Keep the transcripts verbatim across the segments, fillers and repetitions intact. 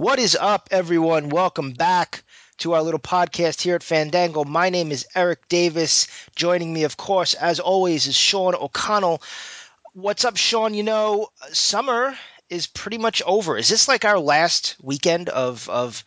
What is up, everyone? Welcome back to our little podcast here at Fandango. My name is Eric Davis. Joining me, of course, as always, is Sean O'Connell. What's up, Sean? You know, summer is pretty much over. Is this like our last weekend of, of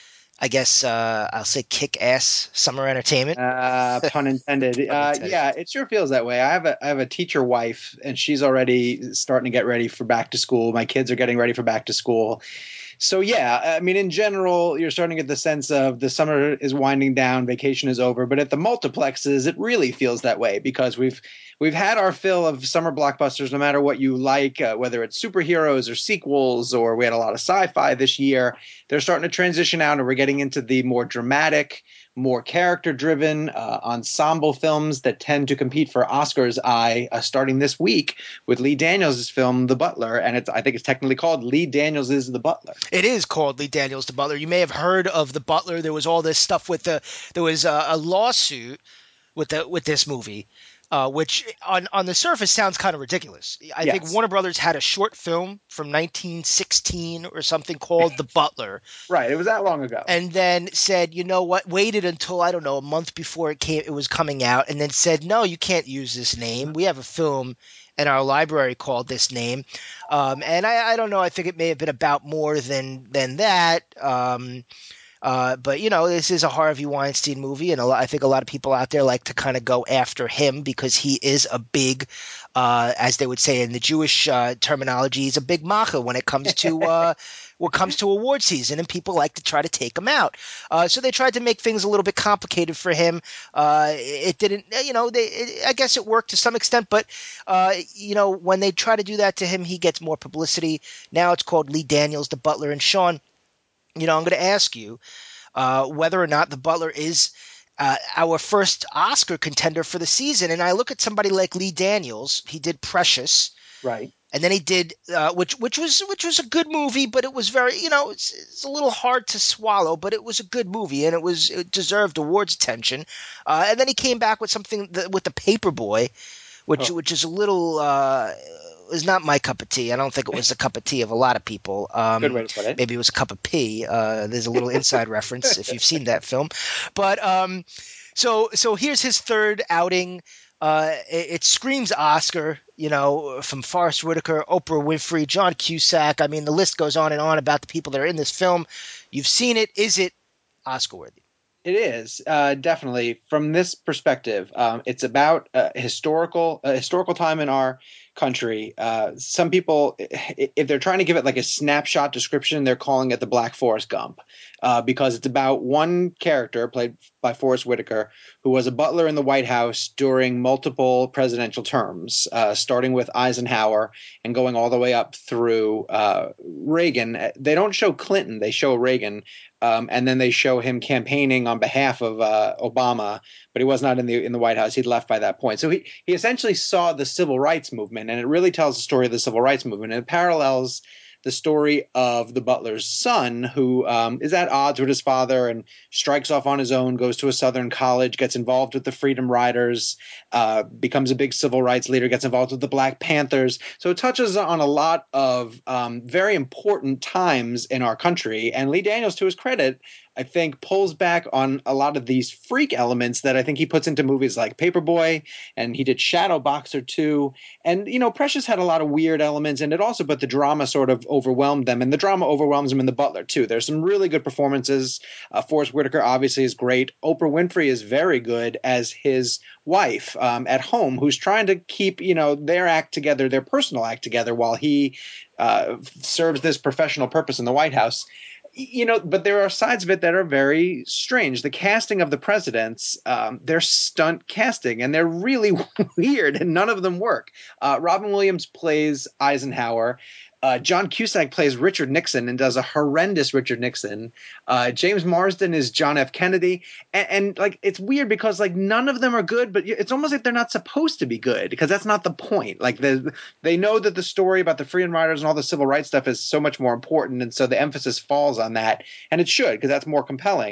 I guess, uh, I'll say kick-ass summer entertainment? Uh, pun intended. Pun Uh, intended. yeah, it sure feels that way. I have a I have a teacher wife, and she's already starting to get ready for back to school. My kids are getting ready for back to school. So yeah, I mean, in general, you're starting to get the sense of the summer is winding down, vacation is over. But at the multiplexes, it really feels that way because we've we've had our fill of summer blockbusters, no matter what you like, uh, whether it's superheroes or sequels, or we had a lot of sci-fi this year. They're starting to transition out, and we're getting into the more dramatic, more character-driven uh, ensemble films that tend to compete for Oscar's eye, uh, starting this week with Lee Daniels' film The Butler, and it's I think it's technically called Lee Daniels' The Butler. It is called Lee Daniels the Butler. You may have heard of The Butler. There was all this stuff with the there was a, a lawsuit with the with this movie, uh, which on on the surface sounds kind of ridiculous. I Yes. think Warner Brothers had a short film from nineteen sixteen or something called The Butler, Right, it was that long ago. and then said, you know what, waited until I don't know a month before it came, it was coming out, and then said, no, you can't use this name. We have a film in our library called this name, um, and I, I don't know. I think it may have been about more than than that. Um, uh, but you know, this is a Harvey Weinstein movie, and a lot, I think a lot of people out there like to kind of go after him because he is a big, uh, as they would say in the Jewish uh, terminology, he's a big macha when it comes to uh, when it comes to award season, and people like to try to take him out. Uh, so they tried to make things a little bit complicated for him. Uh, it didn't, you know, they, it, I guess it worked to some extent, but uh, you know, when they try to do that to him, he gets more publicity. Now it's called Lee Daniels, the Butler, and Sean. You know, I'm going to ask you uh, whether or not The Butler is uh, our first Oscar contender for the season. And I look at somebody like Lee Daniels. He did Precious, Right. and then he did uh, which which was which was a good movie, but it was very, you know, it's, it's a little hard to swallow, but it was a good movie, and it was it deserved awards attention. Uh, and then he came back with something that, with The Paperboy, which Oh. which is a little uh, is not my cup of tea. I don't think it was a cup of tea of a lot of people. Um, Good way to put it. Maybe it was a cup of pee. Uh, there's a little inside reference if you've seen that film. But um, so so here's his third outing. Uh, it, it screams Oscar, you know, from Forrest Whitaker, Oprah Winfrey, John Cusack. I mean, the list goes on and on about the people that are in this film. You've seen it. Is it Oscar worthy? It is uh, definitely from this perspective. Um, it's about a historical a historical time in our country. Uh, some people, if they're trying to give it like a snapshot description, they're calling it the Black Forrest Gump uh, because it's about one character played by Forrest Whitaker who was a butler in the White House during multiple presidential terms, uh, starting with Eisenhower and going all the way up through uh, Reagan. They don't show Clinton; they show Reagan. Um, and then they show him campaigning on behalf of uh, Obama, but he was not in the in the White House. He'd left by that point. So he he essentially saw the civil rights movement, and it really tells the story of the civil rights movement. And it parallels the story of the butler's son, who um, is at odds with his father and strikes off on his own, goes to a Southern college, gets involved with the Freedom Riders, uh, becomes a big civil rights leader, gets involved with the Black Panthers. So it touches on a lot of um, very important times in our country. And Lee Daniels, to his credit, I think pulls back on a lot of these freak elements that I think he puts into movies like Paperboy, and he did Shadow Boxer too. And, you know, Precious had a lot of weird elements in it also, but the drama sort of overwhelmed them, and the drama overwhelms him in The Butler too. There's some really good performances. Uh, Forrest Whitaker obviously is great. Oprah Winfrey is very good as his wife um, at home, who's trying to keep, you know, their act together, their personal act together, while he uh, serves this professional purpose in the White House. You know, but there are sides of it that are very strange. The casting of the presidents, um, they're stunt casting, and they're really weird, and none of them work. Uh, Robin Williams plays Eisenhower. Uh, John Cusack plays Richard Nixon and does a horrendous Richard Nixon. Uh, James Marsden is John F. Kennedy. And, and like, it's weird because like none of them are good, but it's almost like they're not supposed to be good because that's not the point. Like the, they know that the story about the Freedom Riders and all the civil rights stuff is so much more important. And so the emphasis falls on that, and it should, because that's more compelling.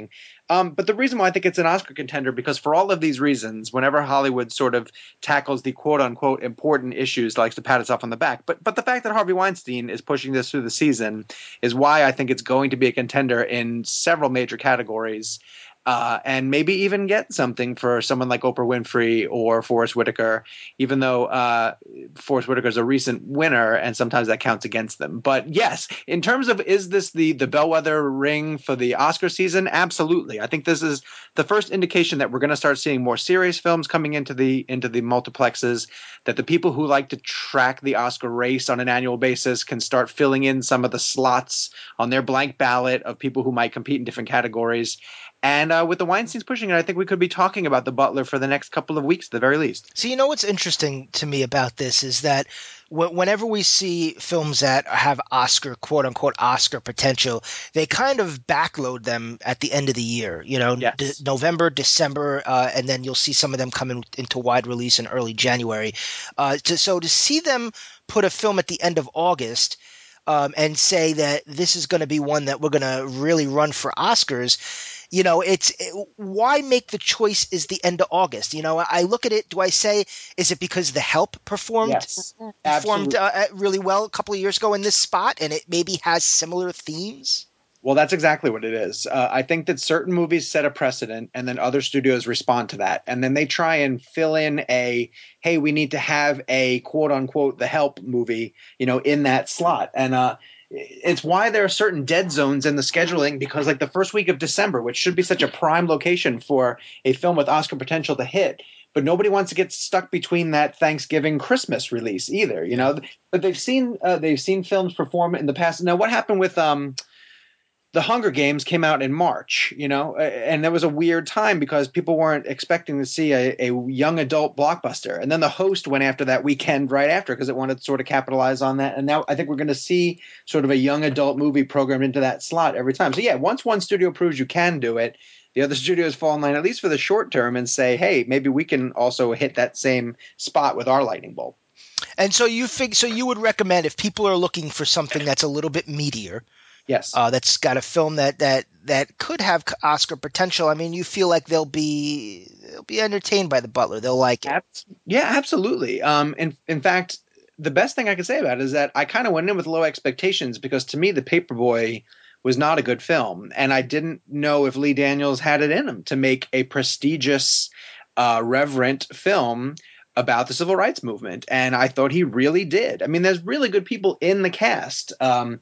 Um, but the reason why I think it's an Oscar contender, because for all of these reasons, whenever Hollywood sort of tackles the quote unquote important issues, likes to pat itself on the back. But but the fact that Harvey Weinstein is pushing this through the season is why I think it's going to be a contender in several major categories. Uh, and maybe even get something for someone like Oprah Winfrey or Forrest Whitaker, even though uh, Forrest Whitaker is a recent winner, and sometimes that counts against them. But yes, in terms of is this the the bellwether ring for the Oscar season? Absolutely. I think this is the first indication that we're going to start seeing more serious films coming into the into the multiplexes. That the people who like to track the Oscar race on an annual basis can start filling in some of the slots on their blank ballot of people who might compete in different categories. And uh, with the Weinsteins pushing it, I think we could be talking about The Butler for the next couple of weeks at the very least. So, you know what's interesting to me about this is that wh- whenever we see films that have Oscar, quote unquote, Oscar potential, they kind of backload them at the end of the year, you know, Yes. de- November, December, uh, and then you'll see some of them coming into wide release in early January. Uh, to, so to see them put a film at the end of August um, and say that this is going to be one that we're going to really run for Oscars, you know, it's it, why make the choice is the end of August? You know, I look at it. Do I say is it because The Help performed Yes, performed absolutely. uh, really well a couple of years ago in this spot, and it maybe has similar themes? Well, that's exactly what it is. Uh, I think that certain movies set a precedent, and then other studios respond to that, and then they try and fill in a, hey, we need to have a quote unquote The Help movie, you know, in that slot, and uh, it's why there are certain dead zones in the scheduling, because like the first week of December, which should be such a prime location for a film with Oscar potential to hit, but nobody wants to get stuck between that Thanksgiving Christmas release either, you know. But they've seen uh, they've seen films perform in the past. Now, what happened with um the Hunger Games came out in March, you know, and that was a weird time because people weren't expecting to see a, a young adult blockbuster. And then The Host went after that weekend right after because it wanted to sort of capitalize on that. And now I think we're going to see sort of a young adult movie programmed into that slot every time. So yeah, once one studio proves you can do it, the other studios fall in line, at least for the short term, and say, hey, maybe we can also hit that same spot with our lightning bolt. And so you think so you would recommend if people are looking for something that's a little bit meatier, Yes. uh, that's got a film that that that could have Oscar potential. I mean, you feel like they'll be they'll be entertained by The Butler. They'll like it. Abs- yeah, absolutely. Um, in in fact, the best thing I can say about it is that I kind of went in with low expectations because to me, The Paperboy was not a good film, and I didn't know if Lee Daniels had it in him to make a prestigious, uh, reverent film about the civil rights movement, and I thought he really did. I mean, there's really good people in the cast. Um,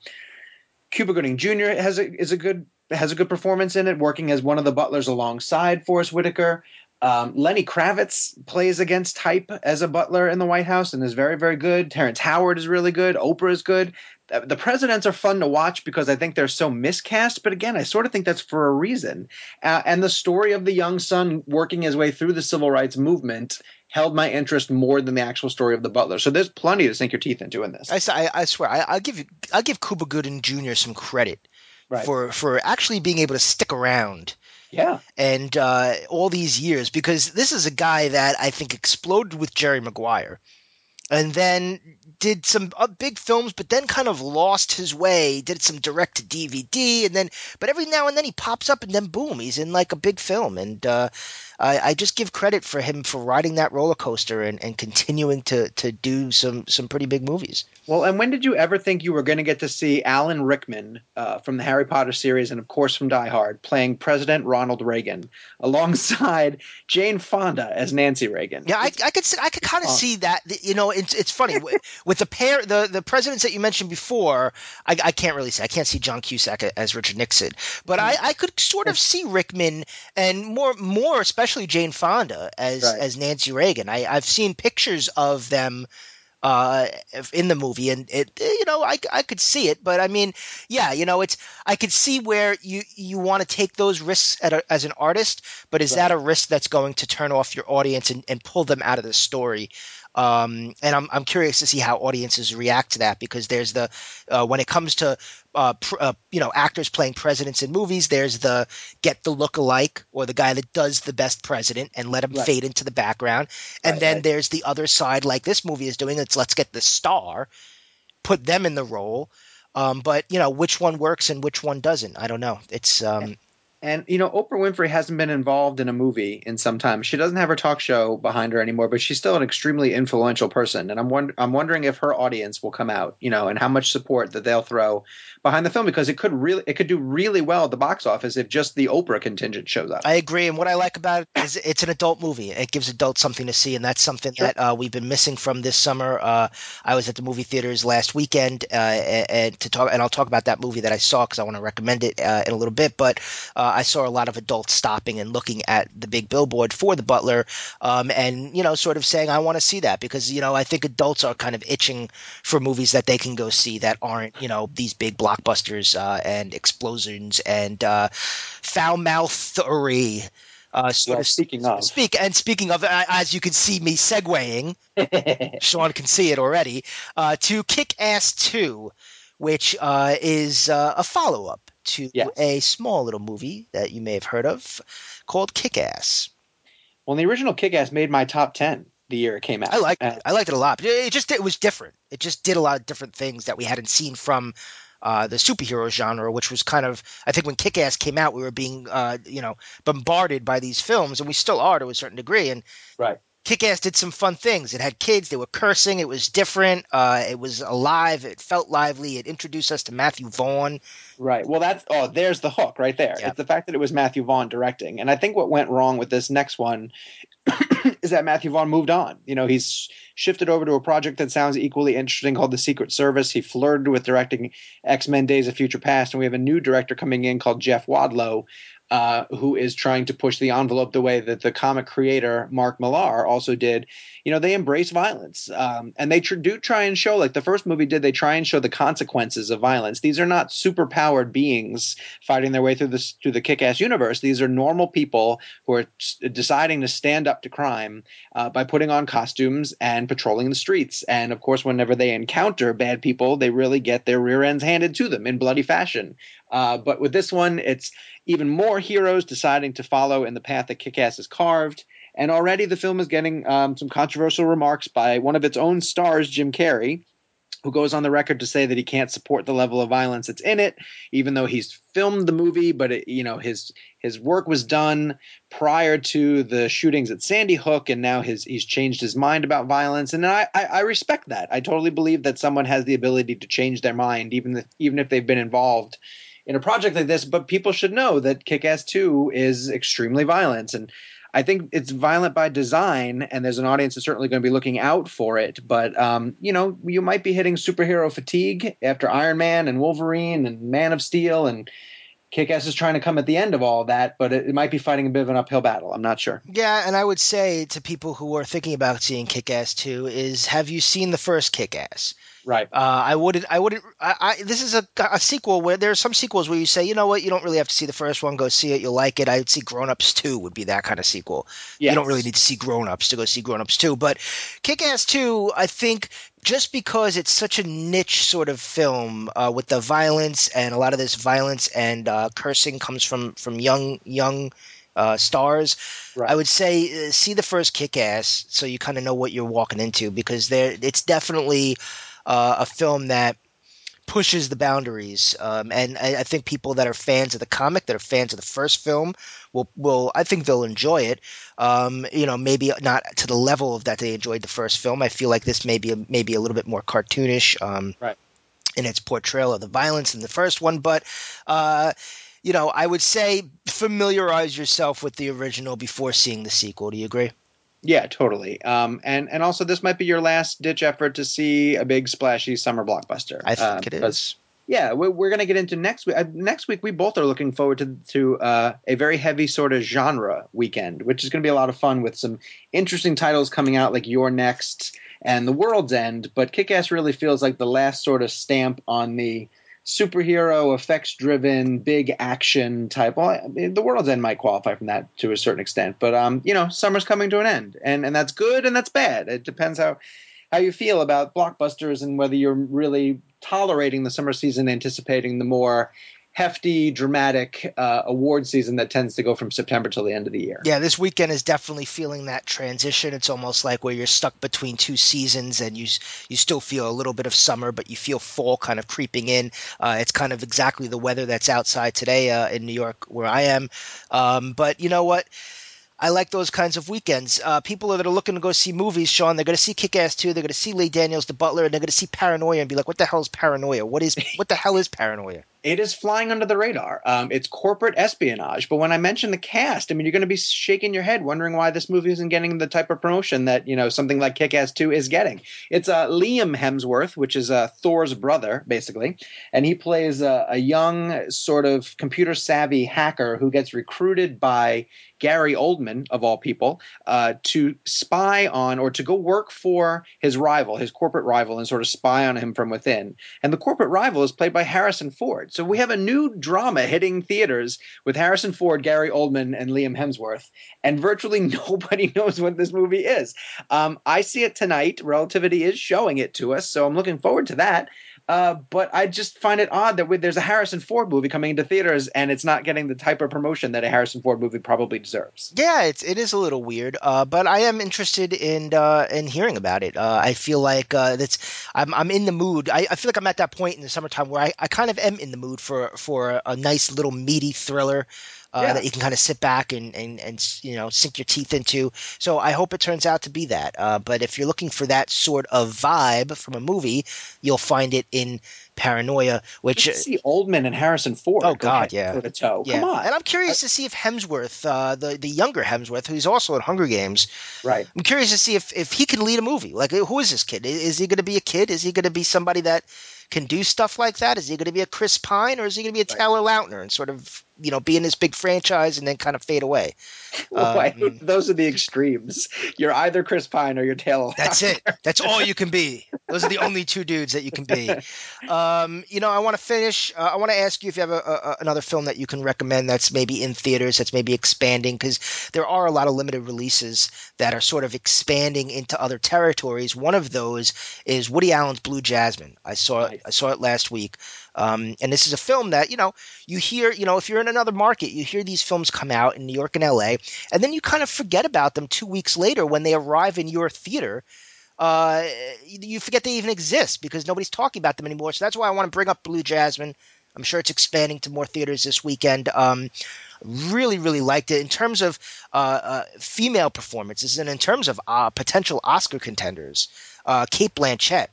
Cuba Gooding Junior has a is a good has a good performance in it, working as one of the butlers alongside Forrest Whitaker. Um, Lenny Kravitz plays against type as a butler in the White House and is very, very good. Terrence Howard is really good. Oprah is good. The presidents are fun to watch because I think they're so miscast. But again, I sort of think that's for a reason. Uh, and the story of the young son working his way through the civil rights movement held my interest more than the actual story of the butler. So there's plenty to sink your teeth into in this. I, I, I swear, I, I'll give you, I'll give Cuba Gooding Junior some credit Right. for for actually being able to stick around. Yeah. And uh, all these years, because this is a guy that I think exploded with Jerry Maguire, and then did some uh, big films, but then kind of lost his way. Did some direct to D V D, and then, but every now and then he pops up, and then boom, he's in like a big film. And uh, I, I just give credit for him for riding that roller coaster and, and continuing to to do some some pretty big movies. Well, and when did you ever think you were going to get to see Alan Rickman uh, from the Harry Potter series and, of course, from Die Hard playing President Ronald Reagan alongside Jane Fonda as Nancy Reagan? Yeah, I, I could see, I could kind of see that. You know, it's it's funny with the pair the the presidents that you mentioned before. I, I can't really say I can't see John Cusack as Richard Nixon, but I, I could sort of see Rickman and more more especially Jane Fonda as Right. as Nancy Reagan. I, I've seen pictures of them uh, in the movie, and it, you know, I, I could see it, but I mean, yeah, you know, it's, I could see where you, you want to take those risks at a, as an artist, but is Right. that a risk that's going to turn off your audience and, and pull them out of the story? Um, and I'm, I'm curious to see how audiences react to that, because there's the, uh, when it comes to, uh, pr- uh, you know, actors playing presidents in movies, there's the get the look-alike, or the guy that does the best president and let him Right. fade into the background. And Right, then right. there's the other side, like this movie is doing. It's let's get the star, put them in the role. Um, but you know, which one works and which one doesn't, I don't know. It's um, And, you know, Oprah Winfrey hasn't been involved in a movie in some time. She doesn't have her talk show behind her anymore, but she's still an extremely influential person. And I'm wonder- I'm wondering if her audience will come out, you know, and how much support that they'll throw behind the film, because it could really it could do really well at the box office if just the Oprah contingent shows up. I agree, and what I like about it is it's an adult movie. It gives adults something to see, and that's something Sure. that uh, we've been missing from this summer. Uh, I was at the movie theaters last weekend, uh, and, and to talk, and I'll talk about that movie that I saw because I want to recommend it uh, in a little bit. But uh, I saw a lot of adults stopping and looking at the big billboard for The Butler, um, and you know, sort of saying, "I want to see that," because you know, I think adults are kind of itching for movies that they can go see that aren't, you know, these big blockbusters uh, and explosions and uh, foul mouthery. Uh, sort Well, of speaking of. speak and speaking of, uh, as you can see me segueing, Sean can see it already. Uh, to Kick-Ass two, which uh, is uh, a follow-up to Yes. a small little movie that you may have heard of called Kick-Ass. Well, the original Kick-Ass made my top ten the year it came out. I liked Uh, it. I liked it a lot. It just it was different. It just did a lot of different things that we hadn't seen from uh, the superhero genre, which was kind of, I think when Kick-Ass came out, we were being uh, you know bombarded by these films, and we still are to a certain degree. And right. Kick-Ass did some fun things. It had kids. They were cursing. It was different. Uh, it was alive. It felt lively. It introduced us to Matthew Vaughn. Right. Well, that's oh, there's the hook right there. Yeah. It's the fact that it was Matthew Vaughn directing, and I think what went wrong with this next one is that Matthew Vaughn moved on. You know, he's shifted over to a project that sounds equally interesting called The Secret Service. He flirted with directing X-Men: Days of Future Past, and we have a new director coming in called Jeff Wadlow, uh, who is trying to push the envelope the way that the comic creator Mark Millar also did. You know, they embrace violence, um, and they tr- do try and show, like the first movie did, they try and show the consequences of violence. These are not super-powered beings fighting their way through this through the Kick-Ass universe. These are normal people who are t- deciding to stand up to crime uh, by putting on costumes and patrolling the streets. And of course, whenever they encounter bad people, they really get their rear ends handed to them in bloody fashion. Uh, but with this one, it's even more heroes deciding to follow in the path that Kick-Ass has carved. And already the film is getting um, some controversial remarks by one of its own stars, Jim Carrey, who goes on the record to say that he can't support the level of violence that's in it, even though he's filmed the movie. But it, you know, his his work was done prior to the shootings at Sandy Hook, and now his he's changed his mind about violence. And I, I, I respect that. I totally believe that someone has the ability to change their mind, even if, even if they've been involved in a project like this. But people should know that Kick-Ass two is extremely violent, and I think it's violent by design, and there's an audience that's certainly going to be looking out for it. But, um, you know, you might be hitting superhero fatigue after Iron Man and Wolverine and Man of Steel, and Kick-Ass is trying to come at the end of all that, but it, it might be fighting a bit of an uphill battle. I'm not sure. Yeah, and I would say to people who are thinking about seeing Kick-Ass two is, have you seen the first Kick-Ass? Right. Uh, I wouldn't. I wouldn't. I, I, this is a, a sequel where there are some sequels where you say, you know what, you don't really have to see the first one. Go see it. You'll like it. I would see Grown Ups two would be that kind of sequel. Yes. You don't really need to see Grown Ups to go see Grown Ups two. But Kick-Ass two, I think, just because it's such a niche sort of film uh, with the violence, and a lot of this violence and uh, cursing comes from from young young uh, stars. Right. I would say uh, see the first Kick-Ass so you kind of know what you're walking into, because there it's definitely Uh, a film that pushes the boundaries, um, and I, I think people that are fans of the comic, that are fans of the first film, will will I think they'll enjoy it. Um, you know, maybe not to the level of that they enjoyed the first film. I feel like this may be a, maybe a little bit more cartoonish, um, right. in its portrayal of the violence in the first one, but. Uh, you know, I would say familiarize yourself with the original before seeing the sequel. Do you agree? Yeah, totally. Um, and and also this might be your last ditch effort to see a big splashy summer blockbuster. I think uh, it is. Yeah, we're, we're going to get into next week. Uh, next week, we both are looking forward to to uh, a very heavy sort of genre weekend, which is going to be a lot of fun with some interesting titles coming out like You're Next and The World's End. But Kick-Ass really feels like the last sort of stamp on the superhero, effects-driven, big action type. Well, I mean, The World's End might qualify from that to a certain extent, but um, you know, summer's coming to an end, and and that's good and that's bad. It depends how how you feel about blockbusters and whether you're really tolerating the summer season, anticipating the more hefty, dramatic uh, award season that tends to go from September till the end of the year. Yeah, this weekend is definitely feeling that transition. It's almost like where you're stuck between two seasons, and you you still feel a little bit of summer, but you feel fall kind of creeping in. Uh, it's kind of exactly the weather that's outside today uh, in New York, where I am. Um, but you know what? I like those kinds of weekends. Uh, people that are looking to go see movies, Sean, they're going to see Kick-Ass two, they're going to see Lee Daniels, The Butler, and they're going to see Paranoia and be like, what the hell is Paranoia? What is what the hell is Paranoia? It is flying under the radar. Um, it's corporate espionage. But when I mention the cast, I mean, you're going to be shaking your head wondering why this movie isn't getting the type of promotion that, you know, something like Kick-Ass two is getting. It's uh, Liam Hemsworth, which is uh, Thor's brother, basically. And he plays a, a young sort of computer-savvy hacker who gets recruited by Gary Oldman, of all people, uh, to spy on or to go work for his rival, his corporate rival, and sort of spy on him from within. And the corporate rival is played by Harrison Ford. So we have a new drama hitting theaters with Harrison Ford, Gary Oldman, and Liam Hemsworth, and virtually nobody knows what this movie is. Um, I see it tonight. Relativity is showing it to us, so I'm looking forward to that. Uh, but I just find it odd that we, there's a Harrison Ford movie coming into theaters and it's not getting the type of promotion that a Harrison Ford movie probably deserves. Yeah, it's it is a little weird, uh, but I am interested in uh, in hearing about it. Uh, I feel like uh, that's I'm I'm in the mood. I, I feel like I'm at that point in the summertime where I, I kind of am in the mood for for a, a nice little meaty thriller. Uh, Yeah. that you can kind of sit back and, and, and, you know, sink your teeth into. So I hope it turns out to be that. Uh, but if you're looking for that sort of vibe from a movie, you'll find it in Paranoia, which Just see Oldman and Harrison Ford. Oh, go God, head yeah. to the toe. yeah. Come on. And I'm curious to see if Hemsworth, uh, the the younger Hemsworth, who's also in Hunger Games, Right. I'm curious to see if, if he can lead a movie. Like, who is this kid? Is he going to be a kid? Is he going to be somebody that can do stuff like that? Is he going to be a Chris Pine, or is he going to be a Right. Taylor Lautner and sort of, you know, be in this big franchise and then kind of fade away? Well, I Um, hate- those are the extremes. You're either Chris Pine or you're Taylor. That's it. That's all you can be. Those are the only two dudes that you can be. Um, you know, I want to finish. Uh, I want to ask you if you have a, a, another film that you can recommend that's maybe in theaters, that's maybe expanding, because there are a lot of limited releases that are sort of expanding into other territories. One of those is Woody Allen's Blue Jasmine. I saw Nice. it. I saw it last week. Um, and this is a film that, you know, you hear, you know, if you're in another market, you hear these films come out in New York and L A, and then you kind of forget about them two weeks later when they arrive in your theater. Uh, you forget they even exist because nobody's talking about them anymore. So that's why I want to bring up Blue Jasmine. I'm sure it's expanding to more theaters this weekend. Um, really, really liked it in terms of uh, uh, female performances and in terms of uh, potential Oscar contenders. Uh, Cate Blanchett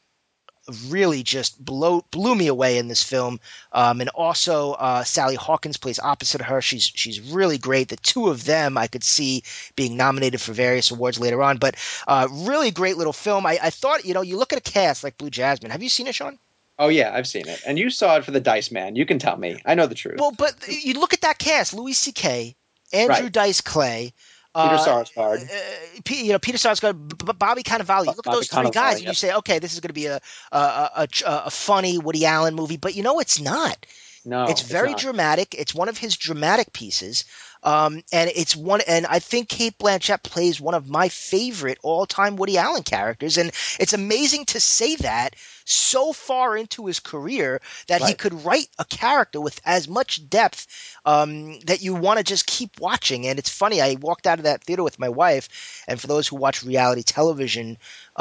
really just blow, blew me away in this film. Um, and also uh, Sally Hawkins plays opposite her. She's she's really great. The two of them I could see being nominated for various awards later on. But uh, really great little film. I, I thought, you know, you look at a cast like Blue Jasmine. Have you seen it, Sean? Oh, yeah, I've seen it. And you saw it for the Dice Man. You can tell me. I know the truth. Well, but you look at that cast: Louis C K, Andrew Right. Dice Clay. Peter Uh, Sarsgaard. uh, P- you know, Peter Sarsgaard, B- B- Bobby Cannavale. You look at Bobby those three Cannavale, guys, and yep. you say, okay, this is going to be a a, a a a funny Woody Allen movie. But you know, it's not. No, It's very not. dramatic. It's one of his dramatic pieces, um, and it's one. And I think Cate Blanchett plays one of my favorite all-time Woody Allen characters. And it's amazing to say that so far into his career that he Right. could write a character with as much depth um, that you want to just keep watching. And it's funny. I walked out of that theater with my wife, and for those who watch reality television,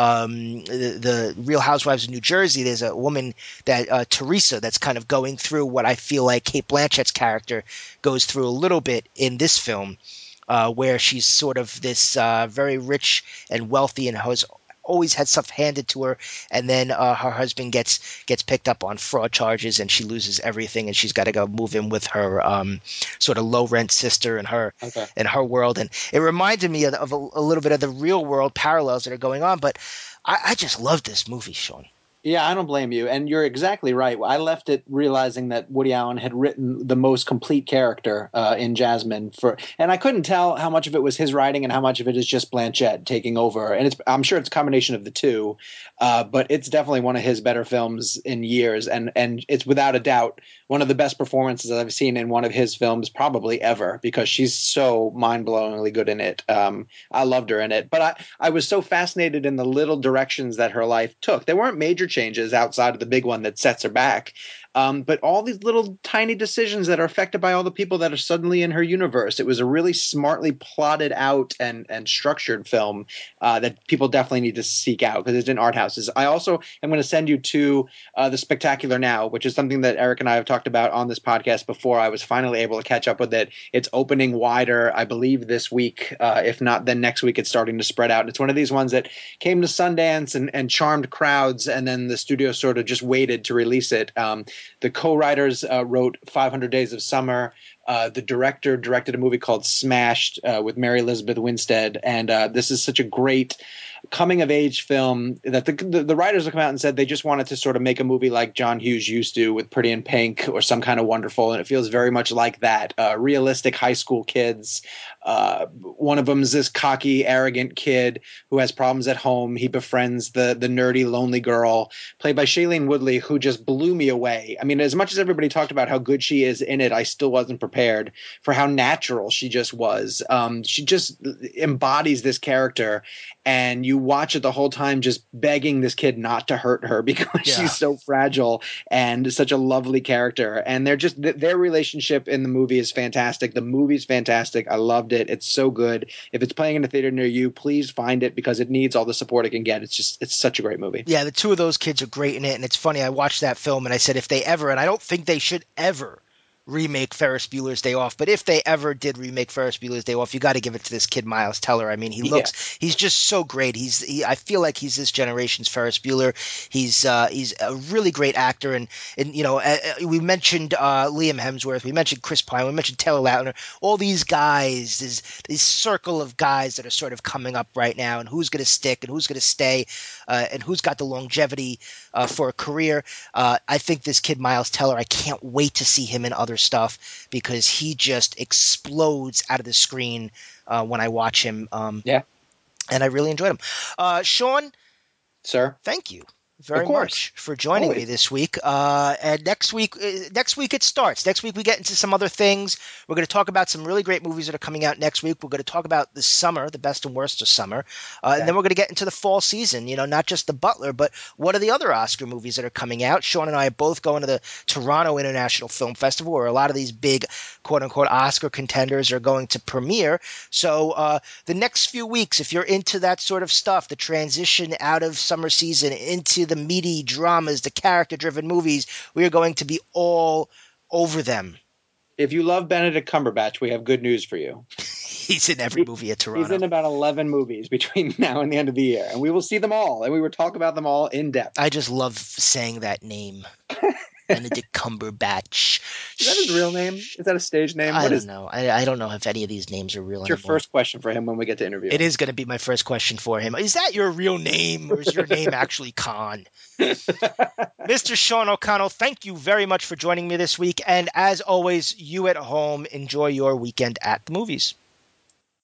um, the, the Real Housewives of New Jersey, there's a woman that uh, Teresa that's kind of going through what I feel like Cate Blanchett's character goes through a little bit in this film, uh, where she's sort of this uh, very rich and wealthy and has always had stuff handed to her, and then uh, her husband gets gets picked up on fraud charges, and she loses everything, and she's got to go move in with her um, sort of low rent sister and her Okay. in her world. And it reminded me of, of a, a little bit of the real world parallels that are going on. But I, I just love this movie, Sean. Yeah, I don't blame you. And you're exactly right. I left it realizing that Woody Allen had written the most complete character uh, in Jasmine. For, and I couldn't tell how much of it was his writing and how much of it is just Blanchett taking over. And it's, I'm sure it's a combination of the two, uh, but it's definitely one of his better films in years. And, and it's without a doubt one of the best performances I've seen in one of his films probably ever, because she's so mind-blowingly good in it. Um, I loved her in it. But I, I was so fascinated in the little directions that her life took. They weren't major changes outside of the big one that sets her back. um, but all these little tiny decisions that are affected by all the people that are suddenly in her universe. It was a really smartly plotted out and and structured film uh, that people definitely need to seek out because it's in art houses. I also am going to send you to uh, The Spectacular Now, which is something that Eric and I have talked about on this podcast before. I was finally able to catch up with it. It's opening wider, I believe, this week. Uh, if not, then next week it's starting to spread out. It's one of these ones that came to Sundance and, and charmed crowds, and then the studio sort of just waited to release it. Um, the co-writers uh, wrote five hundred Days of Summer. Uh, the director directed a movie called Smashed uh, with Mary Elizabeth Winstead, and uh, this is such a great coming-of-age film that the, the the writers have come out and said they just wanted to sort of make a movie like John Hughes used to with Pretty in Pink or Some Kind of Wonderful, and it feels very much like that. Uh, realistic high school kids. Uh, one of them is this cocky, arrogant kid who has problems at home. He befriends the the nerdy, lonely girl, played by Shailene Woodley, who just blew me away. I mean, as much as everybody talked about how good she is in it, I still wasn't prepared for how natural she just was. Um, she just embodies this character, and you watch it the whole time just begging this kid not to hurt her because yeah. she's so fragile and such a lovely character. And they're just their relationship in the movie is fantastic. The movie's fantastic. I loved it. It's so good. If it's playing in a theater near you, please find it because it needs all the support it can get. It's just it's such a great movie. Yeah, the two of those kids are great in it. And it's funny, I watched that film and I said if they ever, and I don't think they should ever remake Ferris Bueller's Day Off, but if they ever did remake Ferris Bueller's Day Off, you got to give it to this kid Miles Teller. I mean, he looks yeah. he's just so great. He's he, I feel like he's this generation's Ferris Bueller. He's uh, he's a really great actor, and and you know uh, we mentioned uh, Liam Hemsworth, we mentioned Chris Pine, we mentioned Taylor Lautner. All these guys, this this circle of guys that are sort of coming up right now, and who's going to stick and who's going to stay, uh, and who's got the longevity uh, for a career. Uh, I think this kid Miles Teller, I can't wait to see him in other stuff because he just explodes out of the screen uh, when I watch him. Um, yeah. And I really enjoyed him. Uh, Sean. Sir. Thank you very much for joining Always. me this week. Uh, and next week, uh, next week it starts. Next week we get into some other things. We're going to talk about some really great movies that are coming out next week. We're going to talk about the summer, the best and worst of summer. Uh, okay. And then we're going to get into the fall season, you know, not just The Butler, but what are the other Oscar movies that are coming out? Sean and I are both going to the Toronto International Film Festival where a lot of these big quote unquote Oscar contenders are going to premiere. So uh, the next few weeks, if you're into that sort of stuff, the transition out of summer season into the meaty dramas, the character-driven movies, we are going to be all over them. If you love Benedict Cumberbatch, we have good news for you. He's in every movie at Toronto. He's in about eleven movies between now and the end of the year, and we will see them all, and we will talk about them all in depth. I just love saying that name. Benedict Cumberbatch. Is that his real name? Is that a stage name? I what don't is... know. I, I don't know if any of these names are real What's your anymore. first question for him when we get to interview him? It is going to be my first question for him. Is that your real name, or is your name actually Khan? Mister Sean O'Connell, thank you very much for joining me this week. And as always, you at home, enjoy your weekend at the movies.